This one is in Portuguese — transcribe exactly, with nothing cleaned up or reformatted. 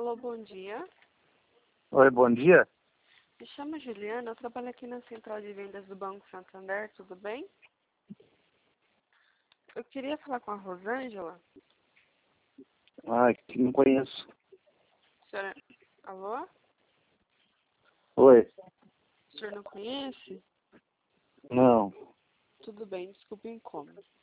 Alô, bom dia. Oi, bom dia. Me chamo Juliana, eu trabalho aqui na Central de Vendas do Banco Santander, tudo bem? Eu queria falar com a Rosângela. Ah, que não conheço. Senhora... Alô? Oi. O senhor não conhece? Não. Tudo bem, desculpe o incômodo.